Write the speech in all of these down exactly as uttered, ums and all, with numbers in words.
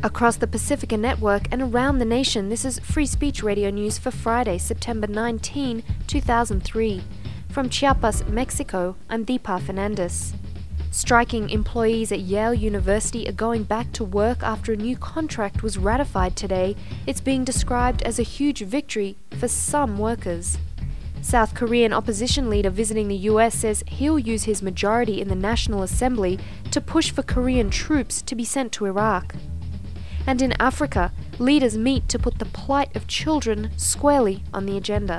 Across the Pacifica Network and around the nation, this is Free Speech Radio News for Friday, September nineteenth, two thousand three. From Chiapas, Mexico, I'm Deepa Fernandez. Striking employees at Yale University are going back to work after a new contract was ratified today. It's being described as a huge victory for some workers. South Korean opposition leader visiting the U S says he'll use his majority in the National Assembly to push for Korean troops to be sent to Iraq. And in Africa, leaders meet to put the plight of children squarely on the agenda.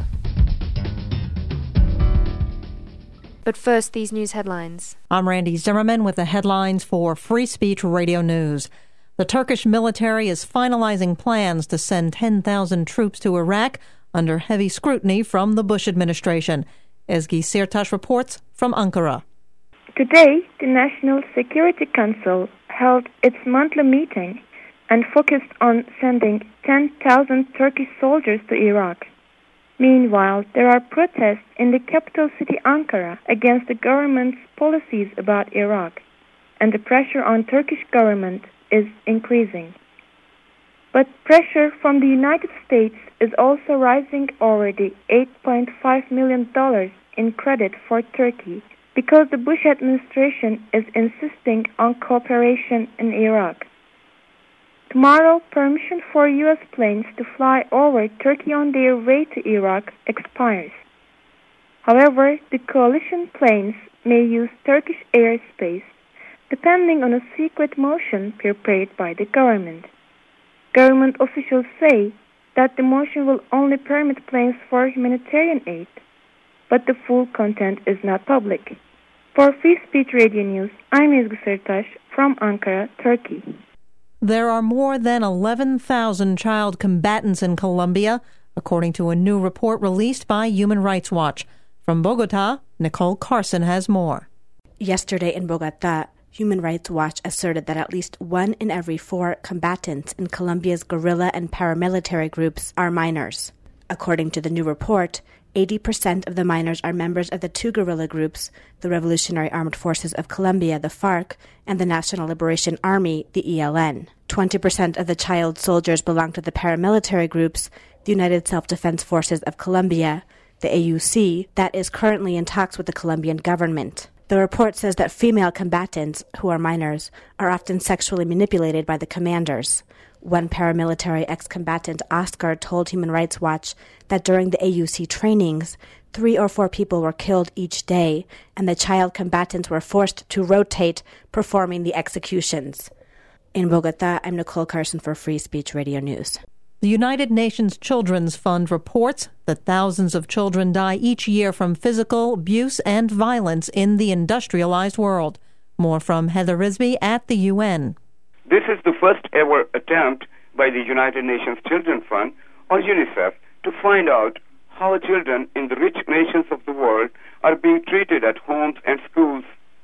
But first, these news headlines. I'm Randy Zimmerman with the headlines for Free Speech Radio News. The Turkish military is finalizing plans to send ten thousand troops to Iraq under heavy scrutiny from the Bush administration. Ezgi Sirtaş reports from Ankara. Today, the National Security Council held its monthly meeting and focused on sending ten thousand Turkish soldiers to Iraq. Meanwhile, there are protests in the capital city Ankara against the government's policies about Iraq, and the pressure on Turkish government is increasing. But pressure from the United States is also rising over the eight point five million dollars in credit for Turkey because the Bush administration is insisting on cooperation in Iraq. Tomorrow, permission for U S planes to fly over Turkey on their way to Iraq expires. However, the coalition planes may use Turkish airspace, depending on a secret motion prepared by the government. Government officials say that the motion will only permit planes for humanitarian aid, but the full content is not public. For Free Speech Radio News, I'm Ezgi Sirtaş from Ankara, Turkey. There are more than eleven thousand child combatants in Colombia, according to a new report released by Human Rights Watch. From Bogota, Nicole Carson has more. Yesterday in Bogota, Human Rights Watch asserted that at least one in every four combatants in Colombia's guerrilla and paramilitary groups are minors. According to the new report, eighty percent of the minors are members of the two guerrilla groups, the Revolutionary Armed Forces of Colombia, the FARC, and the National Liberation Army, the E L N. twenty percent of the child soldiers belong to the paramilitary groups, the United Self-Defense Forces of Colombia, the A U C, that is currently in talks with the Colombian government. The report says that female combatants, who are minors, are often sexually manipulated by the commanders. One paramilitary ex-combatant, Oscar, told Human Rights Watch that during the A U C trainings, three or four people were killed each day, and the child combatants were forced to rotate performing the executions. In Bogota, I'm Nicole Carson for Free Speech Radio News. The United Nations Children's Fund reports that thousands of children die each year from physical abuse and violence in the industrialized world. More from Heather Risby at the U N. This is the first ever attempt by the United Nations Children's Fund, or UNICEF, to find out how children in the rich nations of the world are being treated at homes and schools.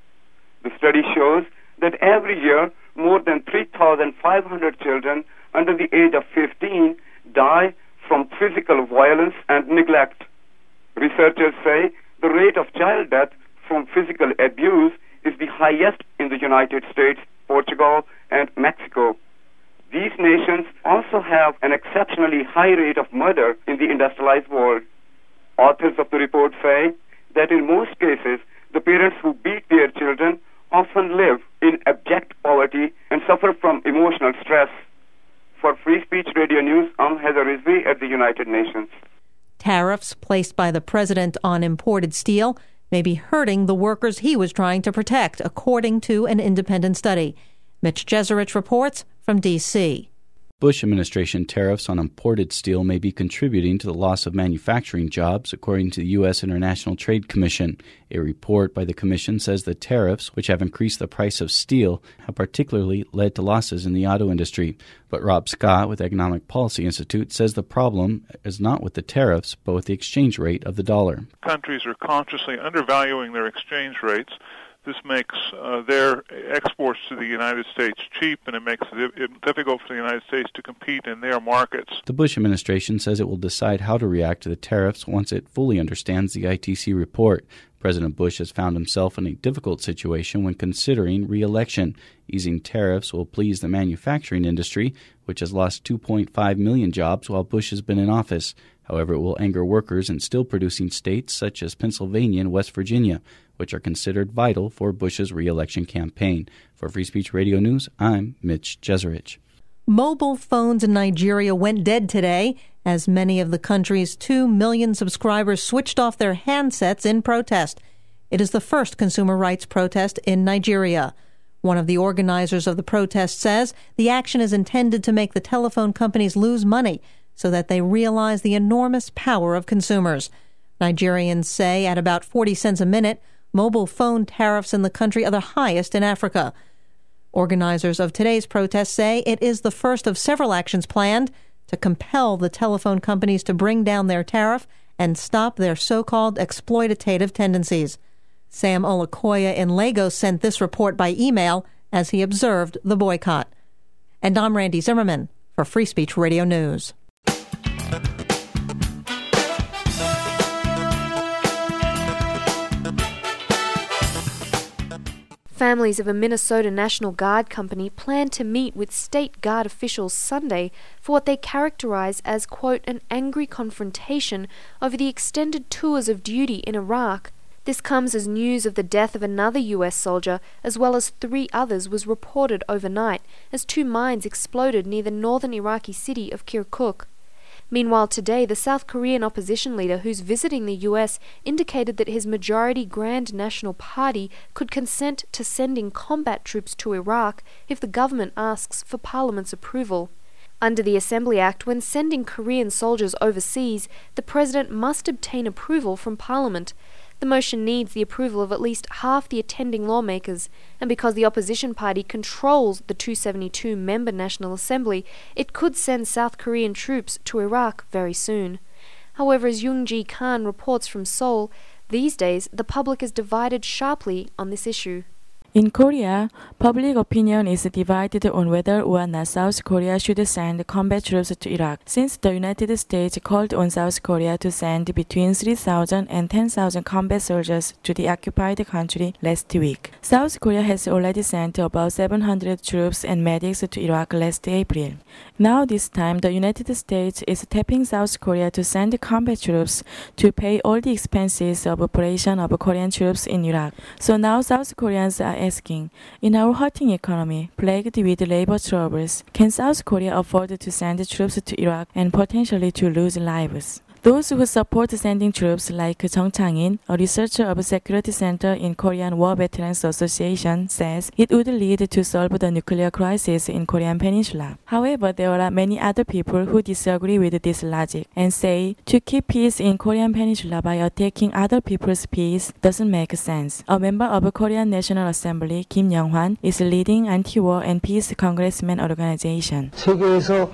The study shows that every year more than three thousand five hundred children under the age of fifteen die from physical violence and neglect. Researchers say the rate of child death from physical abuse is the highest in the United States, Portugal, and Mexico. These nations also have an exceptionally high rate of murder in the industrialized world. Authors of the report say that in most cases, the parents who beat their children often live in abject poverty and suffer from emotional stress. For Free Speech Radio News, I'm Heather Risby at the United Nations. Tariffs placed by the president on imported steel may be hurting the workers he was trying to protect, according to an independent study. Mitch Jeserich reports from D C Bush administration tariffs on imported steel may be contributing to the loss of manufacturing jobs, according to the U S International Trade Commission. A report by the commission says the tariffs, which have increased the price of steel, have particularly led to losses in the auto industry. But Rob Scott with Economic Policy Institute says the problem is not with the tariffs, but with the exchange rate of the dollar. Countries are consciously undervaluing their exchange rates. This makes uh, their exports to the United States cheap, and it makes it difficult for the United States to compete in their markets. The Bush administration says it will decide how to react to the tariffs once it fully understands the I T C report. President Bush has found himself in a difficult situation when considering re-election. Easing tariffs will please the manufacturing industry, which has lost two point five million jobs while Bush has been in office. However, it will anger workers in still-producing states such as Pennsylvania and West Virginia, which are considered vital for Bush's re-election campaign. For Free Speech Radio News, I'm Mitch Jeserich. Mobile phones in Nigeria went dead today as many of the country's two million subscribers switched off their handsets in protest. It is the first consumer rights protest in Nigeria. One of the organizers of the protest says the action is intended to make the telephone companies lose money so that they realize the enormous power of consumers. Nigerians say at about forty cents a minute, mobile phone tariffs in the country are the highest in Africa. Organizers of today's protest say it is the first of several actions planned to compel the telephone companies to bring down their tariff and stop their so-called exploitative tendencies. Sam Olakoya in Lagos sent this report by email as he observed the boycott. And I'm Randy Zimmerman for Free Speech Radio News. Families of a Minnesota National Guard company plan to meet with state guard officials Sunday for what they characterize as, quote, an angry confrontation over the extended tours of duty in Iraq. This comes as news of the death of another U S soldier, as well as three others, was reported overnight as two mines exploded near the northern Iraqi city of Kirkuk. Meanwhile, today, the South Korean opposition leader who's visiting the U S indicated that his majority Grand National Party could consent to sending combat troops to Iraq if the government asks for Parliament's approval. Under the Assembly Act, when sending Korean soldiers overseas, the President must obtain approval from Parliament. The motion needs the approval of at least half the attending lawmakers, and because the opposition party controls the two seventy-two member National Assembly, it could send South Korean troops to Iraq very soon. However, as Young-ji Khan reports from Seoul, these days the public is divided sharply on this issue. In Korea, public opinion is divided on whether or not South Korea should send combat troops to Iraq, since the United States called on South Korea to send between three thousand and ten thousand combat soldiers to the occupied country last week. South Korea has already sent about seven hundred troops and medics to Iraq last April. Now this time, the United States is tapping South Korea to send combat troops to pay all the expenses of operation of Korean troops in Iraq. So now South Koreans are asking, in our hurting economy, plagued with labor troubles, can South Korea afford to send troops to Iraq and potentially to lose lives? Those who support sending troops, like Jung Chang-in, a researcher of Security Center in Korean War Veterans Association, says it would lead to solve the nuclear crisis in Korean Peninsula. However, there are many other people who disagree with this logic and say to keep peace in Korean Peninsula by attacking other people's peace doesn't make sense. A member of Korean National Assembly, Kim Young-hwan, is leading anti-war and peace congressman organization. 세계에서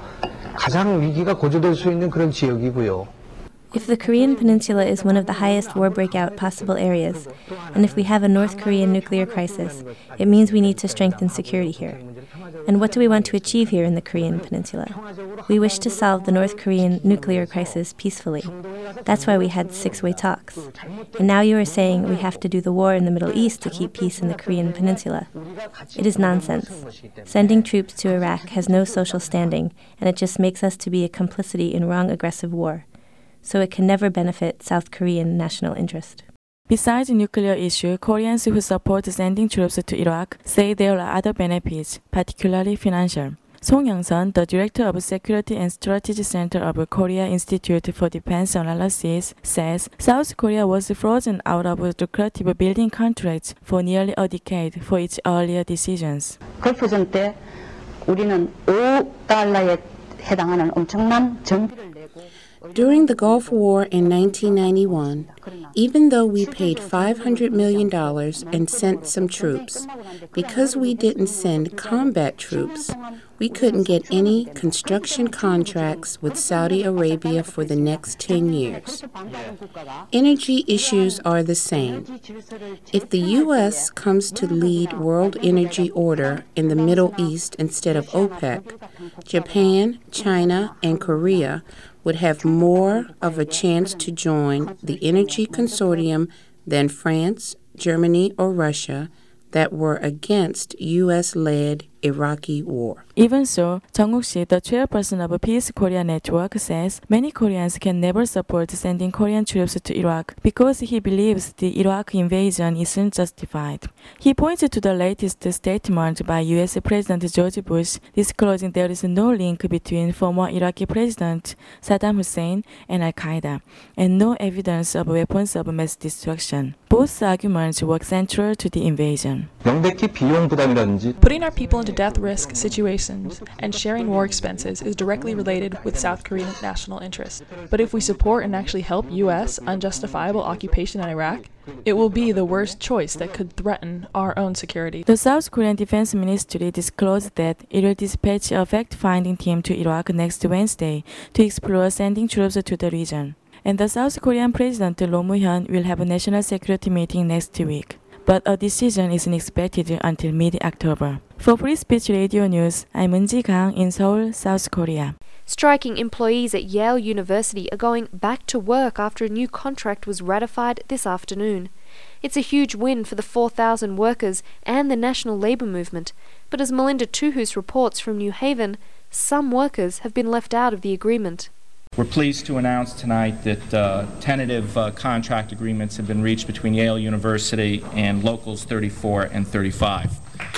가장 위기가 고조될 수 있는 그런 지역이고요. If the Korean Peninsula is one of the highest war breakout possible areas, and if we have a North Korean nuclear crisis, it means we need to strengthen security here. And what do we want to achieve here in the Korean Peninsula? We wish to solve the North Korean nuclear crisis peacefully. That's why we had six-way talks. And now you are saying we have to do the war in the Middle East to keep peace in the Korean Peninsula. It is nonsense. Sending troops to Iraq has no social standing, and it just makes us to be a complicity in wrong aggressive war. So it can never benefit South Korean national interest. Besides the nuclear issue, Koreans who support sending troops to Iraq say there are other benefits, particularly financial. Song Young-sun, the director of Security and Strategy Center of Korea Institute for Defense Analysis, says South Korea was frozen out of lucrative building contracts for nearly a decade for its earlier decisions. 걸프전 때 우리는 오 달러에 해당하는 엄청난 정비를 내고 During the Gulf War in nineteen ninety-one, even though we paid five hundred million dollars and sent some troops, because we didn't send combat troops, We couldn't get any construction contracts with Saudi Arabia for the next ten years. Energy issues are the same. If the U S comes to lead world energy order in the Middle East instead of OPEC, Japan, China, and Korea would have more of a chance to join the energy consortium than France, Germany, or Russia that were against U S-led Iraqi war. Even so, Jung-Wook, the chairperson of Peace Korea Network, says many Koreans can never support sending Korean troops to Iraq because he believes the Iraq invasion isn't justified. He points to the latest statement by U S President George Bush disclosing there is no link between former Iraqi President Saddam Hussein and Al-Qaeda and no evidence of weapons of mass destruction. Both arguments were central to the invasion. Putting our people into death risk situations and sharing war expenses is directly related with South Korean national interests. But if we support and actually help U S unjustifiable occupation in Iraq, it will be the worst choice that could threaten our own security. The South Korean Defense Ministry disclosed that it will dispatch a fact-finding team to Iraq next Wednesday to explore sending troops to the region. And the South Korean President Roh Moo-hyun will have a national security meeting next week. But a decision isn't expected until mid-October. For Free Speech Radio News, I'm Eunji Kang in Seoul, South Korea. Striking employees at Yale University are going back to work after a new contract was ratified this afternoon. It's a huge win for the four thousand workers and the national labour movement. But as Melinda Tuhus reports from New Haven, some workers have been left out of the agreement. We're pleased to announce tonight that uh, tentative uh, contract agreements have been reached between Yale University and Locals thirty-four and thirty-five.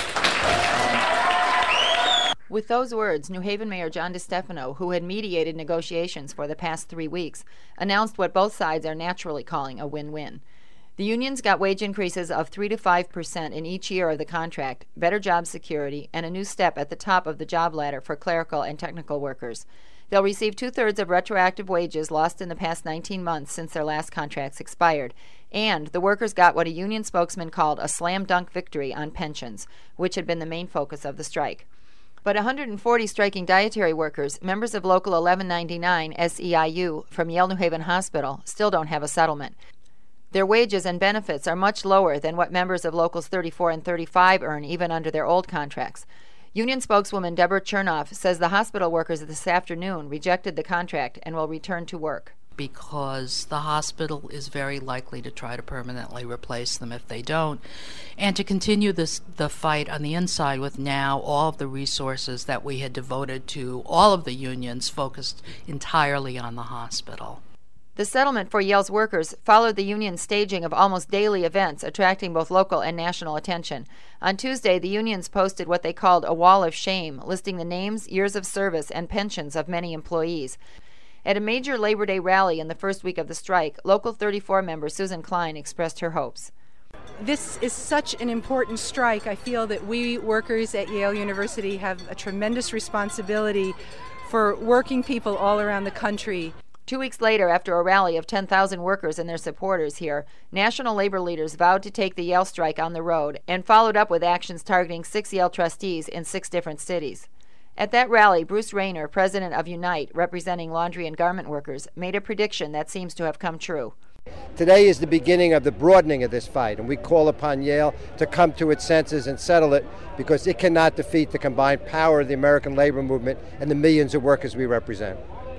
With those words, New Haven Mayor John DeStefano, who had mediated negotiations for the past three weeks, announced what both sides are naturally calling a win-win. The unions got wage increases of three to five percent in each year of the contract, better job security, and a new step at the top of the job ladder for clerical and technical workers. They'll receive two-thirds of retroactive wages lost in the past nineteen months since their last contracts expired. And the workers got what a union spokesman called a slam-dunk victory on pensions, which had been the main focus of the strike. But one hundred forty striking dietary workers, members of Local eleven ninety-nine S E I U from Yale New Haven Hospital, still don't have a settlement. Their wages and benefits are much lower than what members of Locals thirty-four and thirty-five earn even under their old contracts. Union spokeswoman Deborah Chernoff says the hospital workers this afternoon rejected the contract and will return to work. Because the hospital is very likely to try to permanently replace them if they don't, and to continue this the fight on the inside with now all of the resources that we had devoted to all of the unions focused entirely on the hospital. The settlement for Yale's workers followed the union's staging of almost daily events attracting both local and national attention. On Tuesday, the unions posted what they called a wall of shame, listing the names, years of service, and pensions of many employees. At a major Labor Day rally in the first week of the strike, Local thirty-four member Susan Klein expressed her hopes. This is such an important strike. I feel that we workers at Yale University have a tremendous responsibility for working people all around the country. Two weeks later, after a rally of ten thousand workers and their supporters here, national labor leaders vowed to take the Yale strike on the road and followed up with actions targeting six Yale trustees in six different cities. At that rally, Bruce Rayner, president of Unite, representing laundry and garment workers, made a prediction that seems to have come true. Today is the beginning of the broadening of this fight, and we call upon Yale to come to its senses and settle it because it cannot defeat the combined power of the American labor movement and the millions of workers we represent.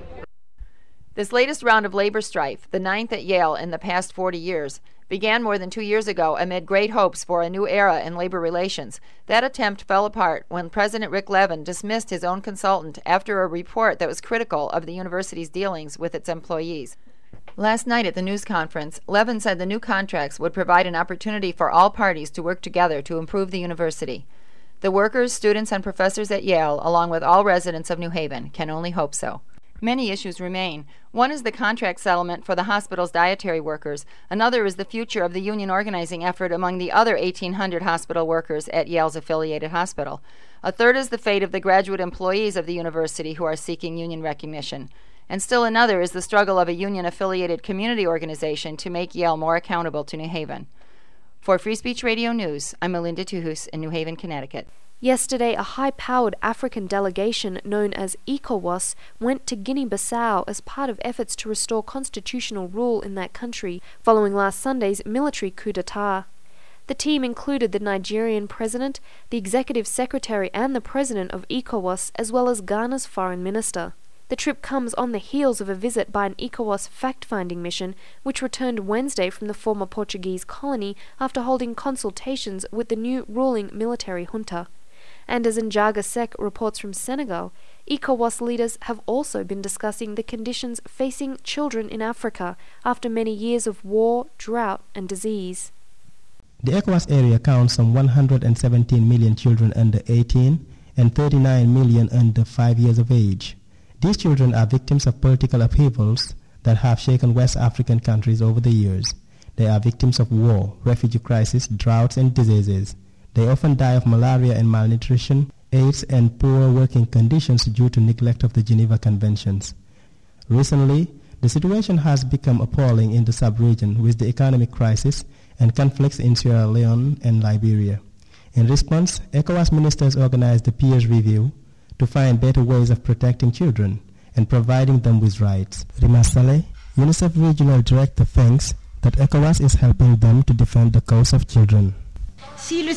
This latest round of labor strife, the ninth at Yale in the past forty years, began more than two years ago amid great hopes for a new era in labor relations. That attempt fell apart when President Rick Levin dismissed his own consultant after a report that was critical of the university's dealings with its employees. Last night at the news conference, Levin said the new contracts would provide an opportunity for all parties to work together to improve the university. The workers, students, and professors at Yale, along with all residents of New Haven, can only hope so. Many issues remain. One is the contract settlement for the hospital's dietary workers. Another is the future of the union organizing effort among the other eighteen hundred hospital workers at Yale's affiliated hospital. A third is the fate of the graduate employees of the university who are seeking union recognition. And still another is the struggle of a union-affiliated community organization to make Yale more accountable to New Haven. For Free Speech Radio News, I'm Melinda Tuhus in New Haven, Connecticut. Yesterday, a high-powered African delegation known as ECOWAS went to Guinea-Bissau as part of efforts to restore constitutional rule in that country following last Sunday's military coup d'etat. The team included the Nigerian president, the executive secretary and the president of ECOWAS, as well as Ghana's foreign minister. The trip comes on the heels of a visit by an ECOWAS fact-finding mission which returned Wednesday from the former Portuguese colony after holding consultations with the new ruling military junta. And as Njaga Sek reports from Senegal, ECOWAS leaders have also been discussing the conditions facing children in Africa after many years of war, drought and disease. The ECOWAS area counts some one hundred seventeen million children under eighteen and thirty-nine million under five years of age. These children are victims of political upheavals that have shaken West African countries over the years. They are victims of war, refugee crisis, droughts and diseases. They often die of malaria and malnutrition, AIDS and poor working conditions due to neglect of the Geneva Conventions. Recently, the situation has become appalling in the sub-region with the economic crisis and conflicts in Sierra Leone and Liberia. In response, ECOWAS ministers organized a peers review to find better ways of protecting children and providing them with rights. Rima Saleh, UNICEF Regional Director, thinks that ECOWAS is helping them to defend the cause of children. If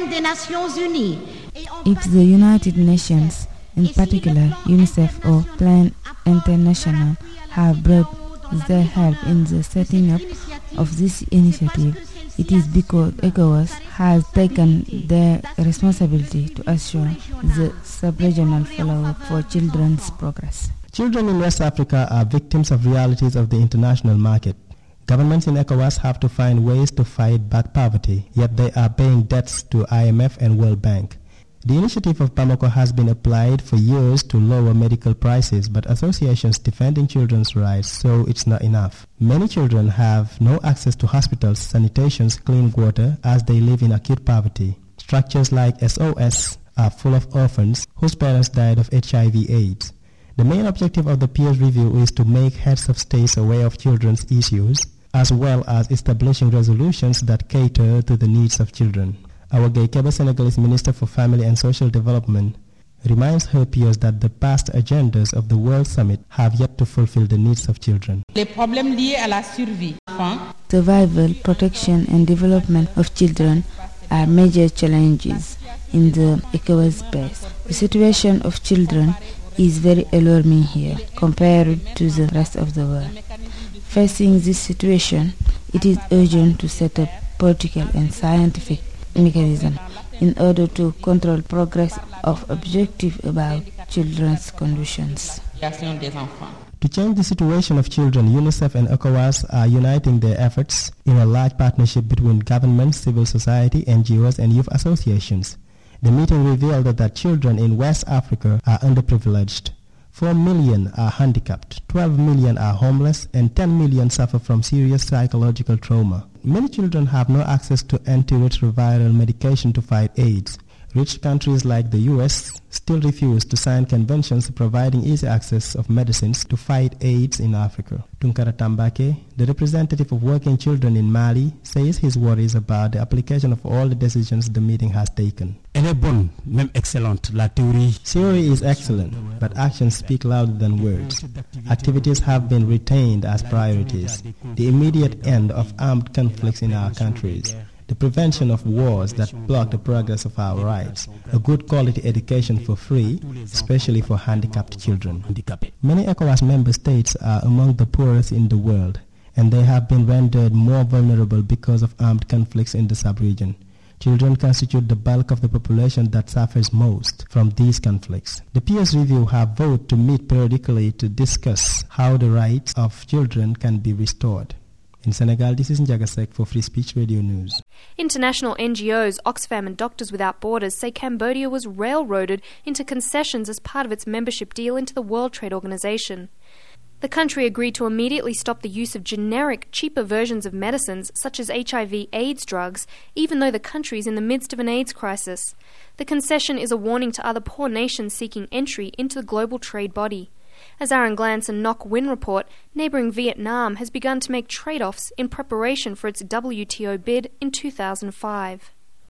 the United Nations, in particular UNICEF or Plan International, have brought their help in the setting up of this initiative, it is because ECOWAS has taken their responsibility to assure the sub-regional follow-up for children's progress. Children in West Africa are victims of realities of the international market. Governments in ECOWAS have to find ways to fight back poverty, yet they are paying debts to I M F and World Bank. The initiative of Bamako has been applied for years to lower medical prices, but associations defending children's rights so it's not enough. Many children have no access to hospitals, sanitation, clean water, as they live in acute poverty. Structures like S O S are full of orphans whose parents died of H I V AIDS. The main objective of the peers review is to make heads of states aware of children's issues, as well as establishing resolutions that cater to the needs of children. Our Gaykeba Senegalese Minister for Family and Social Development reminds her peers that the past agendas of the World Summit have yet to fulfill the needs of children. Survival, protection and development of children are major challenges in the ECOWAS space. The situation of children is very alarming here compared to the rest of the world. Facing this situation, it is urgent to set up political and scientific mechanisms in order to control progress of objectives about children's conditions. To change the situation of children, UNICEF and ECOWAS are uniting their efforts in a large partnership between government, civil society, N G Os, and youth associations. The meeting revealed that children in West Africa are underprivileged. four million are handicapped, twelve million are homeless, and ten million suffer from serious psychological trauma. Many children have no access to antiretroviral medication to fight AIDS. Rich countries like the U S still refuse to sign conventions providing easy access of medicines to fight AIDS in Africa. Tunkara Tambake, the representative of working children in Mali, says his worries about the application of all the decisions the meeting has taken. Elle est bonne, même excellente, la théorie. Theory is excellent, but actions speak louder than words. Activities have been retained as priorities. The immediate end of armed conflicts in our countries, the prevention of wars that block the progress of our rights, a good quality education for free, especially for handicapped children. Many ECOWAS member states are among the poorest in the world, and they have been rendered more vulnerable because of armed conflicts in the sub-region. Children constitute the bulk of the population that suffers most from these conflicts. The peers review have voted to meet periodically to discuss how the rights of children can be restored. In Senegal, this is Njaga Sek for Free Speech Radio News. International N G Os, Oxfam and Doctors Without Borders say Cambodia was railroaded into concessions as part of its membership deal into the World Trade Organization. The country agreed to immediately stop the use of generic, cheaper versions of medicines such as H I V AIDS drugs, even though the country is in the midst of an AIDS crisis. The concession is a warning to other poor nations seeking entry into the global trade body. As Aaron Glantz and Ngoc Win report, neighbouring Vietnam has begun to make trade-offs in preparation for its W T O bid in two thousand five.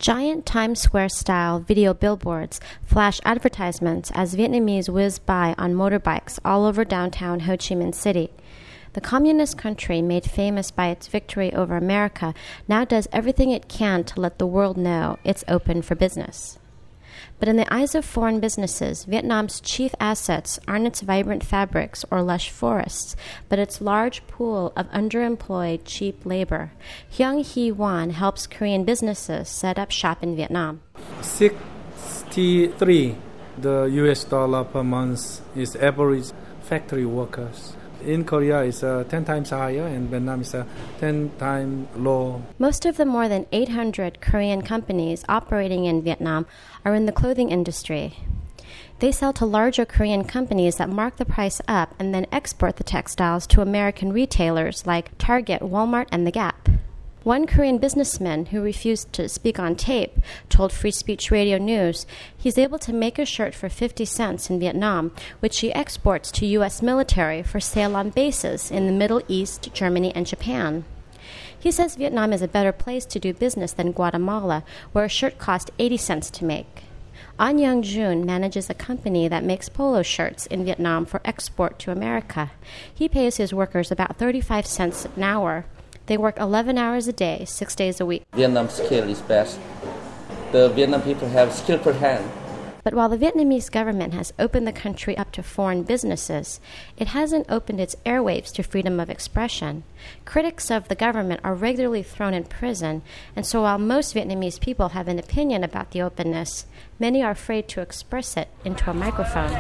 Giant Times Square-style video billboards flash advertisements as Vietnamese whiz by on motorbikes all over downtown Ho Chi Minh City. The communist country, made famous by its victory over America, now does everything it can to let the world know it's open for business. But in the eyes of foreign businesses, Vietnam's chief assets aren't its vibrant fabrics or lush forests, but its large pool of underemployed cheap labor. Hyung Hee Wan helps Korean businesses set up shop in Vietnam. sixty-three the U S dollar per month is average factory workers. In Korea, it's uh, ten times higher, and Vietnam is uh, ten times low. Most of the more than eight hundred Korean companies operating in Vietnam are in the clothing industry. They sell to larger Korean companies that mark the price up and then export the textiles to American retailers like Target, Walmart, and The Gap. One Korean businessman who refused to speak on tape told Free Speech Radio News he's able to make a shirt for fifty cents in Vietnam, which he exports to U S military for sale on bases in the Middle East, Germany, and Japan. He says Vietnam is a better place to do business than Guatemala, where a shirt cost eighty cents to make. An Young Jun manages a company that makes polo shirts in Vietnam for export to America. He pays his workers about thirty-five cents an hour. They work eleven hours a day, six days a week. Vietnam's skill is best. The Vietnam people have skill per hand. But while the Vietnamese government has opened the country up to foreign businesses, it hasn't opened its airwaves to freedom of expression. Critics of the government are regularly thrown in prison, and so while most Vietnamese people have an opinion about the openness, many are afraid to express it into a microphone.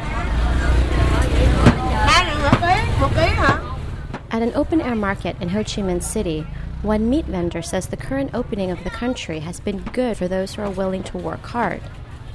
At an open-air market in Ho Chi Minh City, one meat vendor says the current opening of the country has been good for those who are willing to work hard.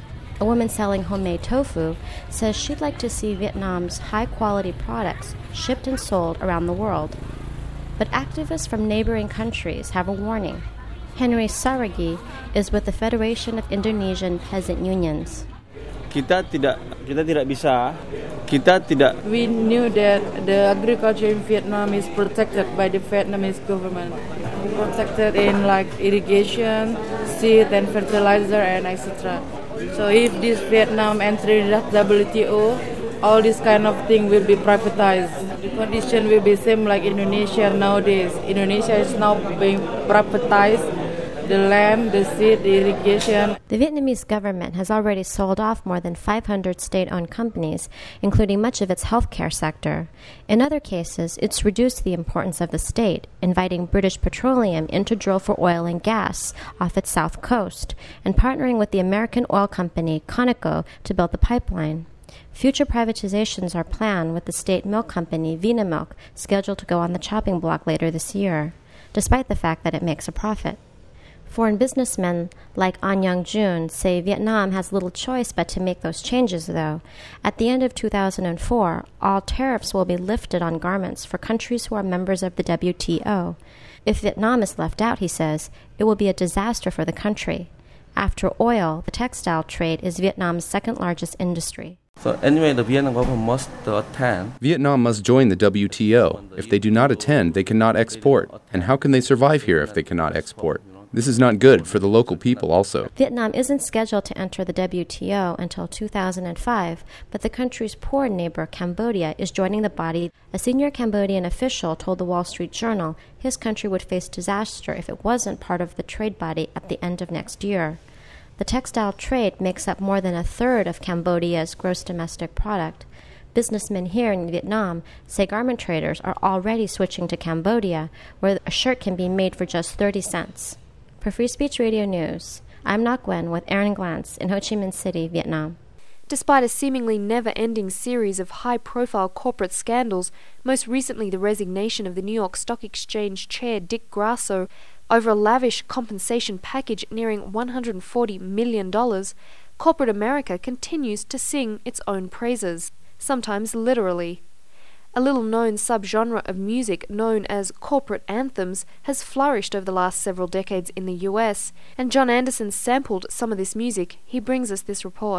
A woman selling homemade tofu says she'd like to see Vietnam's high-quality products shipped and sold around the world. But activists from neighboring countries have a warning. Henry Saragi is with the Federation of Indonesian Peasant Unions. Kita tidak kita tidak bisa kita tidak We knew that the agriculture in Vietnam is protected by the Vietnamese government, protected in like irrigation, seed and fertilizer and et cetera. So if this Vietnam entering the W T O, all this kind of thing will be privatized. The condition will be same like Indonesia nowadays. Indonesia is now being privatized. The land, the seed, the irrigation. The Vietnamese government has already sold off more than five hundred state-owned companies, including much of its healthcare sector. In other cases, it's reduced the importance of the state, inviting British Petroleum in to drill for oil and gas off its south coast, and partnering with the American oil company Conoco to build the pipeline. Future privatizations are planned with the state milk company Vinamilk scheduled to go on the chopping block later this year, despite the fact that it makes a profit. Foreign businessmen like An Young Jun say Vietnam has little choice but to make those changes, though. At the end of two thousand four, all tariffs will be lifted on garments for countries who are members of the W T O. If Vietnam is left out, he says, it will be a disaster for the country. After oil, the textile trade is Vietnam's second largest industry. So anyway, the Vietnam government must attend. Vietnam must join the W T O. If they do not attend, they cannot export. And how can they survive here if they cannot export? This is not good for the local people also. Vietnam isn't scheduled to enter the W T O until two thousand five, but the country's poor neighbor, Cambodia, is joining the body. A senior Cambodian official told the Wall Street Journal his country would face disaster if it wasn't part of the trade body at the end of next year. The textile trade makes up more than a third of Cambodia's gross domestic product. Businessmen here in Vietnam say garment traders are already switching to Cambodia, where a shirt can be made for just thirty cents. For Free Speech Radio News, I'm Ngoc Nguyen with Aaron Glantz in Ho Chi Minh City, Vietnam. Despite a seemingly never-ending series of high-profile corporate scandals, most recently the resignation of the New York Stock Exchange chair Dick Grasso over a lavish compensation package nearing one hundred forty million dollars, corporate America continues to sing its own praises, sometimes literally. A little-known subgenre of music known as corporate anthems has flourished over the last several decades in the U S, and John Anderson sampled some of this music. He brings us this report.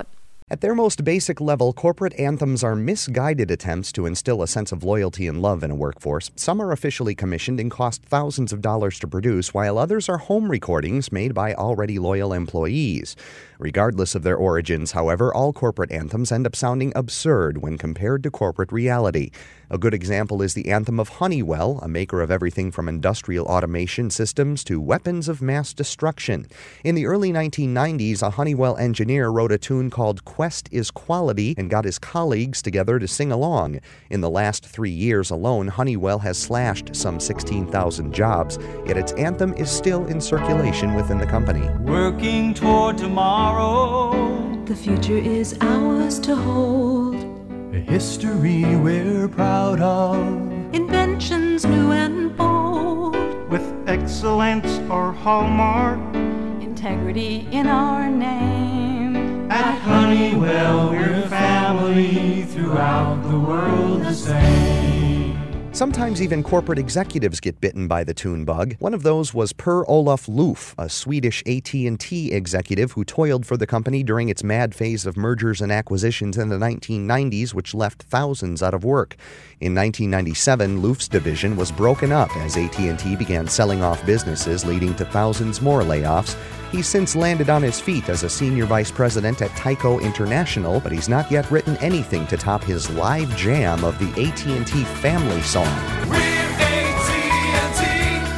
At their most basic level, corporate anthems are misguided attempts to instill a sense of loyalty and love in a workforce. Some are officially commissioned and cost thousands of dollars to produce, while others are home recordings made by already loyal employees. Regardless of their origins, however, all corporate anthems end up sounding absurd when compared to corporate reality. A good example is the anthem of Honeywell, a maker of everything from industrial automation systems to weapons of mass destruction. In the early nineteen nineties, a Honeywell engineer wrote a tune called Quest is Quality and got his colleagues together to sing along. In the last three years alone, Honeywell has slashed some sixteen thousand jobs, yet its anthem is still in circulation within the company. Working toward tomorrow, the future is ours to hold. A history we're proud of. Inventions new and bold. With excellence our hallmark. Integrity in our name. At Honeywell we're family, throughout the world the same. Sometimes even corporate executives get bitten by the tune bug. One of those was Per-Olof Loof, a Swedish A T and T executive who toiled for the company during its mad phase of mergers and acquisitions in the nineteen nineties, which left thousands out of work. In nineteen ninety-seven, Loof's division was broken up as A T and T began selling off businesses, leading to thousands more layoffs. He's since landed on his feet as a senior vice president at Tyco International, but he's not yet written anything to top his live jam of the A T and T family song. We're A T and T,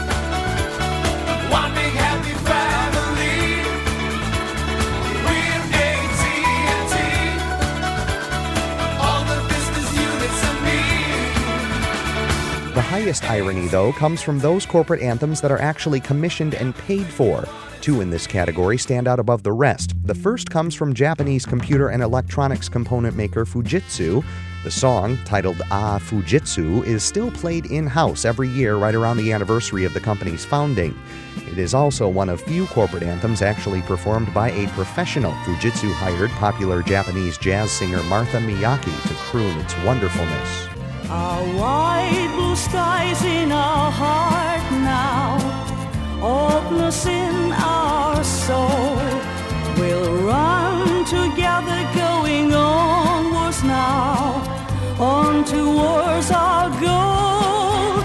one big happy family. We're A T and T, all the business units and me. The highest irony, though, comes from those corporate anthems that are actually commissioned and paid for. Two in this category stand out above the rest. The first comes from Japanese computer and electronics component maker Fujitsu. The song, titled Ah Fujitsu, is still played in-house every year right around the anniversary of the company's founding. It is also one of few corporate anthems actually performed by a professional. Fujitsu hired popular Japanese jazz singer Martha Miyake to croon its wonderfulness. Our wide blue skies in our heart now, openness in our soul. We'll run together going onwards now, on towards our goal.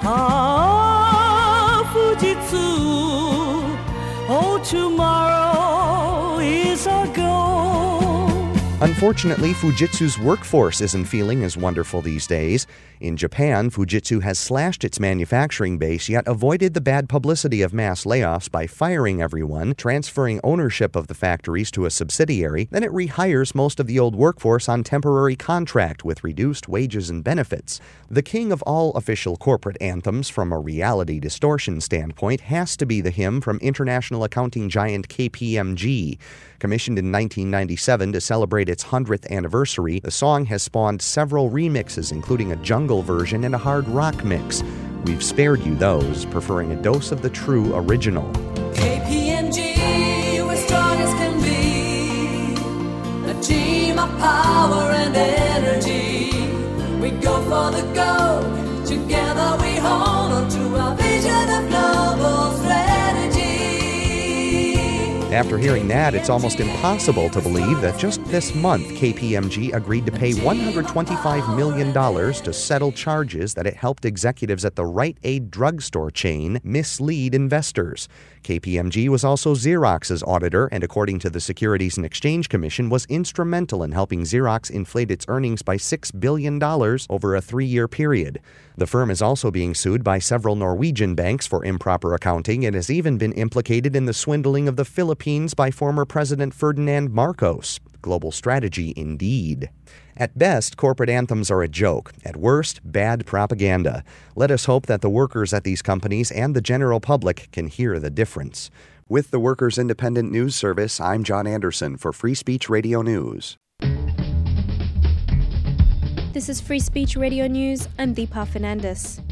Ah, Fujitsu, oh, tomorrow is our goal. Unfortunately, Fujitsu's workforce isn't feeling as wonderful these days. In Japan, Fujitsu has slashed its manufacturing base, yet avoided the bad publicity of mass layoffs by firing everyone, transferring ownership of the factories to a subsidiary. Then it rehires most of the old workforce on temporary contract with reduced wages and benefits. The king of all official corporate anthems from a reality distortion standpoint has to be the hymn from international accounting giant K P M G. Commissioned in nineteen ninety-seven to celebrate its hundredth anniversary, the song has spawned several remixes, including a jungle version and a hard rock mix. We've spared you those, preferring a dose of the true original. K P M G, we're strong as can be, a team of power and energy. We go for the goal, together we hold on to our vision of global strategy. After hearing that, it's almost impossible to believe that just this month, K P M G agreed to pay one hundred twenty-five million dollars to settle charges that it helped executives at the Rite Aid drugstore chain mislead investors. K P M G was also Xerox's auditor, and according to the Securities and Exchange Commission, was instrumental in helping Xerox inflate its earnings by six billion dollars over a three-year period. The firm is also being sued by several Norwegian banks for improper accounting and has even been implicated in the swindling of the Philippines by former President Ferdinand Marcos. Global strategy indeed. At best, corporate anthems are a joke. At worst, bad propaganda. Let us hope that the workers at these companies and the general public can hear the difference. With the Workers' Independent News Service, I'm John Anderson for Free Speech Radio News. This is Free Speech Radio News. I'm Deepa Fernandez.